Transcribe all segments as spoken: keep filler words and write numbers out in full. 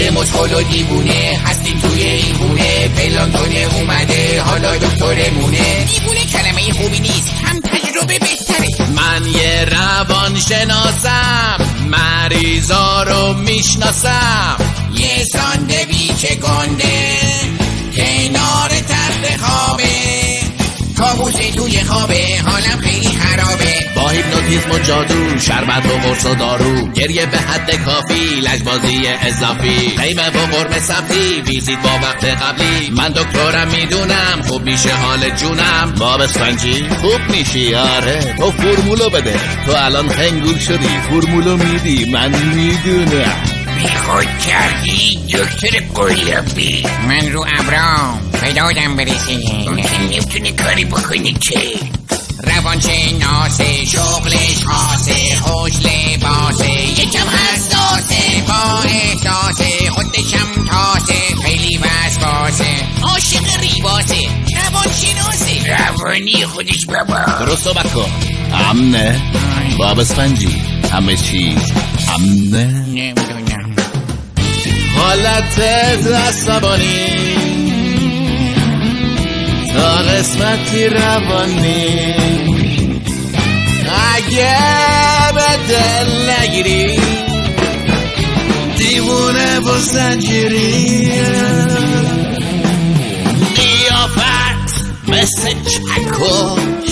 یه مشغول و دیوونه هستیم توی این خونه. پلانتونه اومده حالا دکترمونه. دیوونه کلمه خوبی نیست، هم تجربه بهتره. من یه روان شناسم، مریضا رو میشناسم. یه ساندویچ گنده کنار تخت خوابه، کابوسی توی خوابه، حالم خیلی خرابه. با هیپنوتیزم و جادو، شربت و قرص و دارو، گریه به حد کافی، لجبازی اضافی، قیمه و قرمه سبزی، ویزیت با وقت قبلی. من دکترم میدونم خوب میشه حال جونم. باب اسفنجی خوب میشی آره، تو فرمولو بده. تو الان خنگول شدی، فرمولو میدی من میدونم. بیخود کردی دکتر قلابی. من رو ابرام پیدادم برسی، نمیتونی کاری بکنی که روانشناسه، شغلش خاصه، خوش لباسه، یکم حساسه، با احساسه، خودشم تاسه، خیلی وسواسه، عاشق ریباسه، روانشناسه. روانی خودش بابا. درست صحبت کن. امنه باب اسفنجی، همه چیز امنه. نمیدونم. حالت عصبانی تا قسمتی روانی، اگه به دل نگیری دیوونه و زنجیری. قیافت مثل چکش،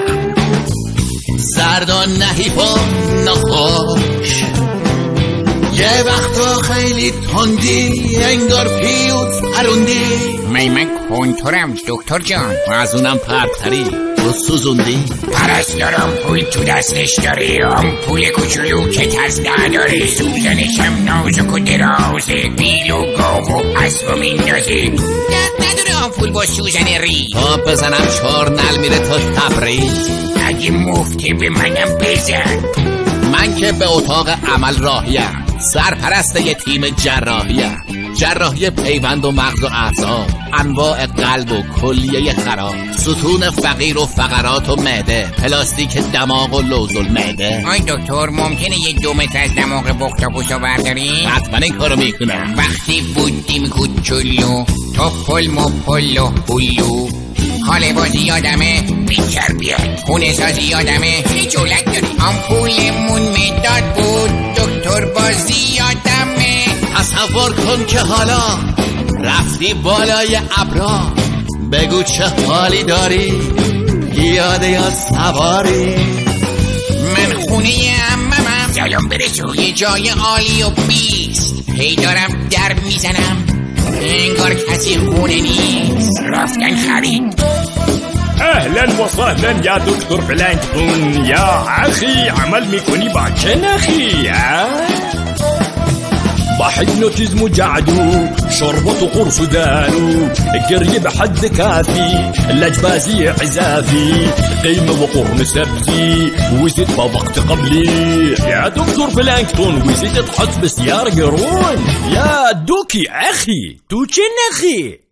زرد و نحیف و نخوش. یه وقتا خیلی تندی، انگار پیوز پروندی. می من کنترم دکتر جان. از اونم پرتری تو سوزوندی. پرستارم پول تو دستش داره، هم پول کوچولو که ترس نداره. سوزنشم نازک و درازه، بیل و گاو و اسب و میندازه. درد نداره هم پول با سوزن ری. تا بزنم چهار نل میره تا تبریز. اگه مفته به منم بزن. من که به اتاق عمل راهیم، سرپرست یه تیم جراحیم. جراحی پیوند و مغز و اعصاب، انواع قلب و کلیه خراب، ستون فقیر و فقرات و معده، پلاستیک دماغ و لوز المعده. آی دکتر ممکنه یه دو متر از دماغ بختاپوشو برداریم؟ حتما این کارو میکنم. وقتی بودیم کوچولو، توپل مپل و هلو، حال بازی یادمه بیچر بیاد، خونه سازی یادمه خجالت داری. آمپولمون مداد بود دکتر بازی یادمه. تصور کن که حالا رفتی بالای ابرا، بگو چه حالی داری، یاده یا سواری. من خونه عممم، سلام برسون. یه جای عالی و بیست، هی دارم در میزنم انگار کسی خونه نیست. رفتن خرید. اهلا وسهلا يا دكتور بلانكتون. يا اخي عمل میکنی با چه نخی؟ با هیپنوتیزم و جادو، شربت و قرص و دارو، گریه به حد کافی، لجبازی عزافی، قیمه و قرن سبزی، وزيت با وقت قبلي. يا دكتور بلانكتون وزيت تحط بسيار قرون. يا دوكي اخي تو چه نخی؟